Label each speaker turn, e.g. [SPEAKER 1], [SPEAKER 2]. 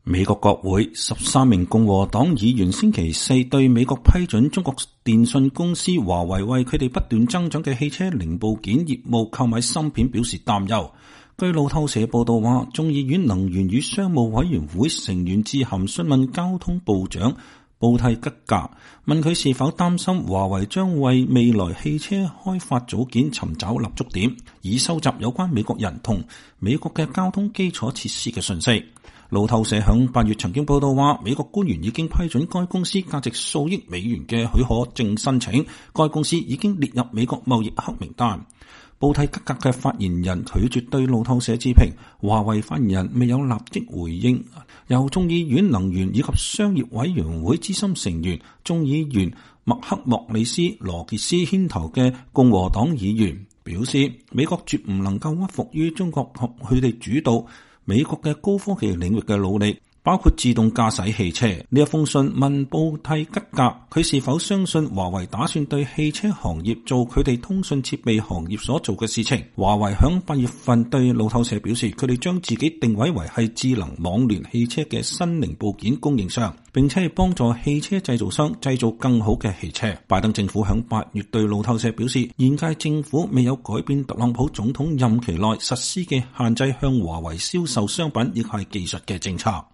[SPEAKER 1] 美國國會13名共和黨議員星期四對美國批准中國電信公司華為為佢哋不斷增長嘅汽車零部件業務購買芯片表示擔憂。據路透社報道話，眾議院能源與商務委員會成員致函詢問交通部長布蒂吉格，問佢是否擔心華為將為未來汽車開發組件尋找立足點，以收集有關美國人同美國嘅交通基礎設施嘅信息。路透社響8月曾經報道話，美國官員已經批准該公司價值數億美元嘅許可證申請，該公司已經列入美國貿易黑名單。布蒂吉格嘅發言人拒絕對路透社置評，華為發言人未有立即回應。由眾議院能源以及商業委員會資深成員、眾議員麥克莫里斯羅傑斯牽頭嘅共和黨議員表示，美國絕唔能夠屈服於中國佢哋主導美國嘅高科技領域嘅努力，包括自動駕駛汽車。呢一封信問布蒂吉格，佢是否相信華為打算對汽車行業做佢哋通訊設備行業所做嘅事情。華為響8月份對路透社表示，佢哋將自己定位為係智能網聯汽車嘅新零部件供應商，並且係幫助汽車製造商製造更好嘅汽車。拜登政府響8月對路透社表示，現屆政府未有改變特朗普總統任期內實施嘅限制向華為銷售商品亦係技術嘅政策。